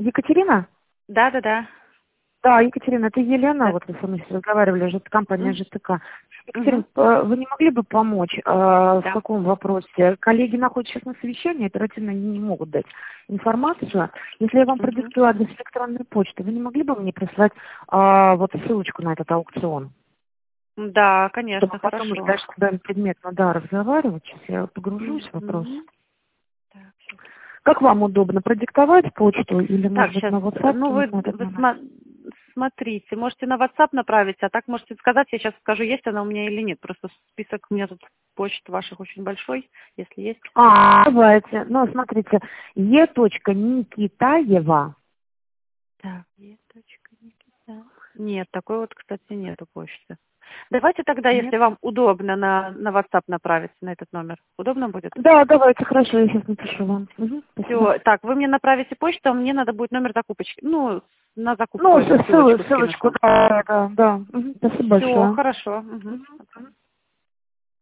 Екатерина? Да. Да, Екатерина, это Елена, Да. вот вы со мной разговаривали, компания Мгм. ЖТК. Екатерина, Мгм. вы не могли бы помочь в Да. каком вопросе? Коллеги находятся сейчас на совещании, оперативно они не могут дать информацию. Если я вам Мгм. продиктую адрес электронной почты, вы не могли бы мне прислать вот ссылочку на этот аукцион? Да, Чтобы конечно, потом уже хорошо. дальше с вами предметно, разговаривать. Сейчас я погружусь в вопрос. Мгм. Так, щас. Как вам удобно, продиктовать почту или, Так, может быть, сейчас, на WhatsApp ну кинуть на этот вы номер? смотрите, можете на WhatsApp направить, а так можете сказать, я сейчас скажу, есть она у меня или нет. Просто список у меня тут почт ваших очень большой, если есть. Давайте. Ну, смотрите, Никитаева. Так, Никита. Нет, такой вот, кстати, нету почты. Давайте тогда, Нет? если вам удобно, на WhatsApp направить на этот номер. Удобно будет? Да, давайте, хорошо, я сейчас напишу вам. Спасибо. Все, так, вы мне направите почту, а мне надо будет номер закупочки. Ну, на закупку Ну, эту ссылочку скинуть ссылочку, вам. да. Спасибо Все, большое. хорошо. Мгм.